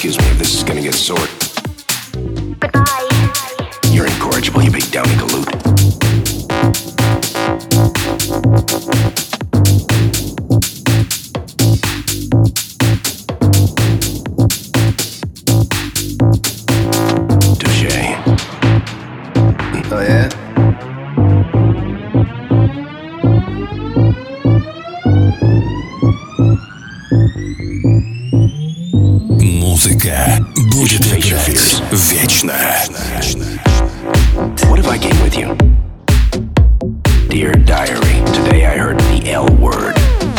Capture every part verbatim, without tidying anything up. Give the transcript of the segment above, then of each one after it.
Excuse me if this is gonna get sore. Goodbye. You're incorrigible, you big downy galoot. Touché. Oh yeah? Музыка будет играть вечно. What if I came with you? Dear diary, today I heard the L word.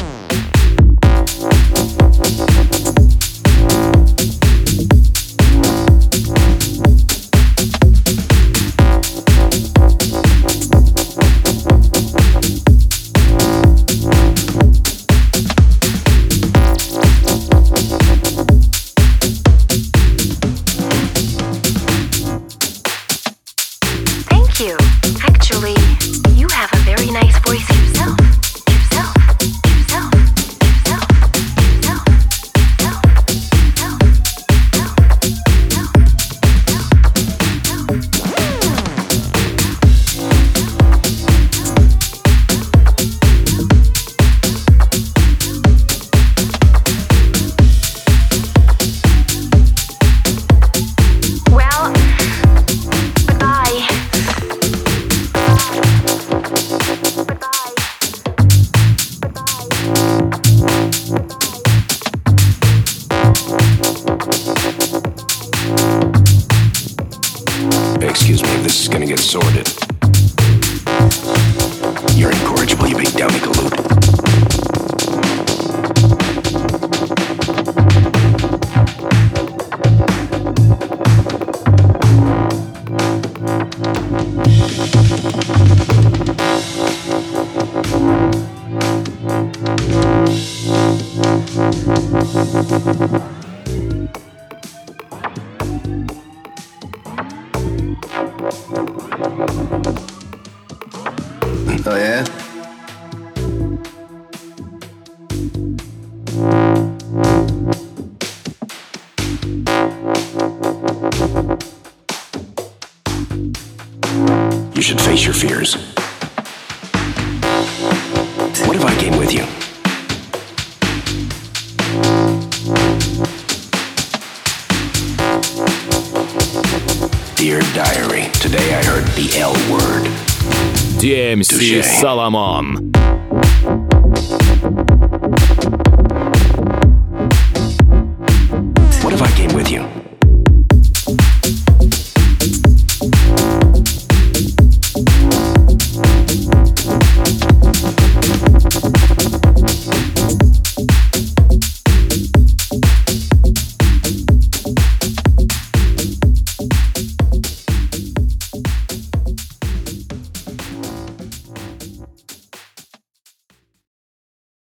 Thank you. Actually, you have a very nice voice yourself. Yourself. Yourself. Yourself. Yourself. Yourself. Well, goodbye. Excuse me if this is gonna get sordid. You're incorrigible, you big downy galoot. Oh yeah? You should face your fears. What if I came with you? Dear diary, today I heard the L word. ди эм си Touché. Соломон.